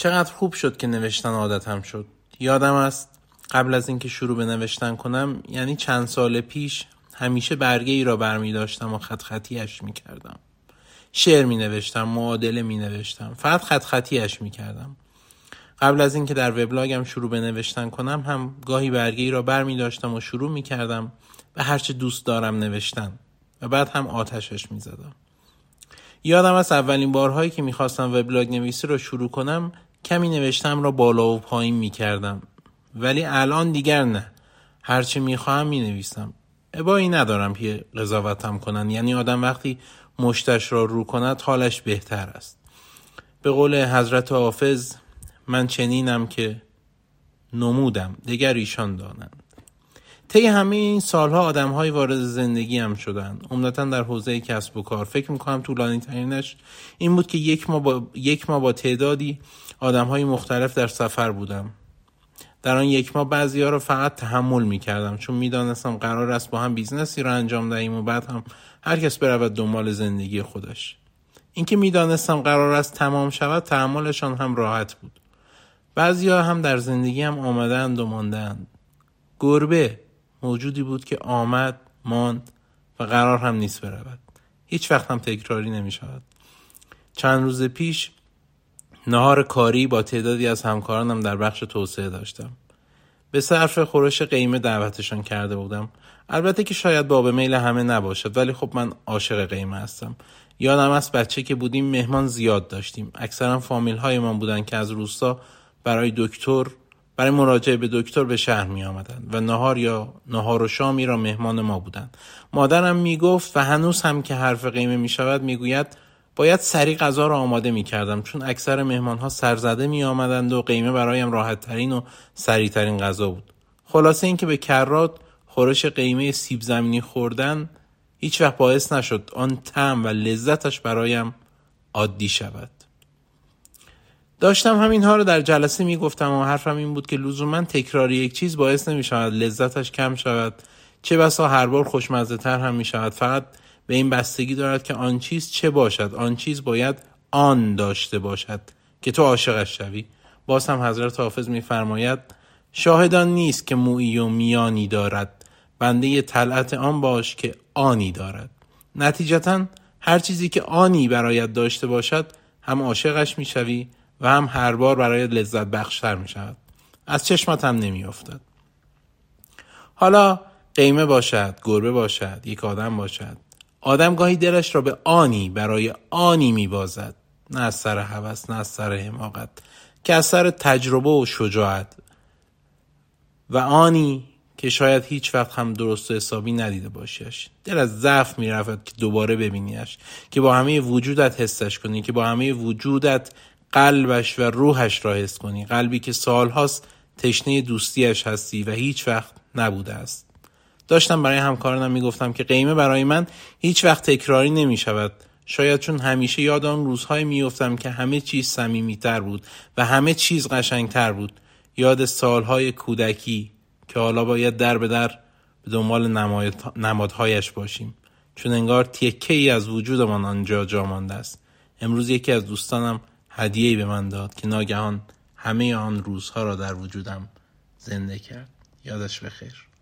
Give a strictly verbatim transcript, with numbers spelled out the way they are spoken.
چقدر خوب شد که نوشتن عادتم شد. یادم است قبل از اینکه شروع به نوشتن کنم، یعنی چند سال پیش، همیشه برگه ای را برمی داشتم و خط خطیش می کردم. شعر می نوشتم، معادله می نوشتم، فقط خط خطیش می کردم. قبل از اینکه در وبلاگم شروع به نوشتن کنم هم گاهی برگه ای را برمی داشتم و شروع می کردم به هرچه دوست دارم نوشتن و بعد هم آتشش می زدم. یادم است اولین بارهایی که می خواستم وبلاگ نویسی را شروع کنم کمی نوشتم را بالا و پایین می کردم، ولی الان دیگر نه. هرچی می خواهم می نویسم. ابایی ندارم که قضاوتم کنن، یعنی آدم وقتی مشتش را رو کند حالش بهتر است. به قول حضرت حافظ، من چنینم که نمودم دگر ایشان دانند. طی همه این سالها آدم‌های وارد زندگیم شدن، عمدتاً در حوزه کسب و کار. فکر می‌کنم طولانی ترینش این بود که یک ماه با یک ماه با تعدادی آدم‌های مختلف در سفر بودم. در آن یک ماه بعضی‌ها را فقط تحمل می‌کردم، چون می‌دانستم قرار است با هم بیزنسی را انجام دهیم و بعد هم هر کس برود دنبال زندگی خودش. اینکه می‌دانستم قرار است تمام شود، تحملشان هم راحت بود. بعضی‌ها هم در زندگیم آمدند و ماندند. گربه موجودی بود که آمد، ماند و قرار هم نیست برود. هیچ وقت هم تکراری نمی شود. چند روز پیش نهار کاری با تعدادی از همکارانم در بخش توسعه داشتم. به صرف خورش قیمه دعوتشان کرده بودم. البته که شاید باب میل همه نباشد، ولی خب من عاشق قیمه هستم. یادم است بچه که بودیم مهمان زیاد داشتیم. اکثرا فامیل های من بودن که از روستا برای دکتر برای مراجعه به دکتر به شهر می آمدند و نهار یا نهار و شامی را مهمان ما بودند. مادرم می گفت و هنوز هم که حرف قیمه می شود می گوید باید سریع غذا را آماده می کردم، چون اکثر مهمان ها سرزده می آمدند و قیمه برایم راحت ترین و سریع ترین غذا بود. خلاصه این که به کرات خورش قیمه سیب زمینی خوردن هیچ وقت باعث نشد آن طعم و لذتش برایم عادی شود. داشتم همینها رو در جلسه میگفتم و حرفم این بود که لزوما تکراری یک چیز باعث نمی شود لذتش کم شود، چه بسا هر بار خوشمزه تر هم می شود. فقط به این بستگی دارد که آن چیز چه باشد. آن چیز باید آن داشته باشد که تو عاشقش شوی. باز هم حضرت حافظ می فرماید شاهدان نیست که مویی و میانی دارد، بنده طلعت آن باش که آنی دارد. نتیجتاً هر چیزی که آنی برایت داشته باشد هم عاشقش می شوی و هم هر بار برای لذت بخشتر می شود. از چشمت هم نمی افتد. حالا قیمه باشد، گربه باشد، یک آدم باشد، آدم گاهی دلش را به آنی برای آنی می بازد، نه از سر هوس، نه از سر حماقت، که از سر تجربه و شجاعت، و آنی که شاید هیچ وقت هم درست و حسابی ندیده باشیش. دل از ضعف می رفت که دوباره ببینیش، که با همه وجودت حسش کنی، که با همه وجودت قلبش و روحش را حس کنی. قلبی که سالهاست تشنه دوستیش هستی و هیچ وقت نبوده است. داشتم برای همکارانم میگفتم که قیمه برای من هیچ وقت تکراری نمی شود. شاید چون همیشه یاد آن روزهای میافتم که همه چیز صمیمیتر بود و همه چیز قشنگتر بود. یاد سالهای کودکی که حالا باید در به در به دنبال نمادهایش باشیم، چون انگار تیکه‌ای از وجودمان آنجا جا مانده است. امروز یکی از دوستانم هدیه‌ای به من داد که ناگهان همه آن روزها را در وجودم زنده کرد. یادش بخیر.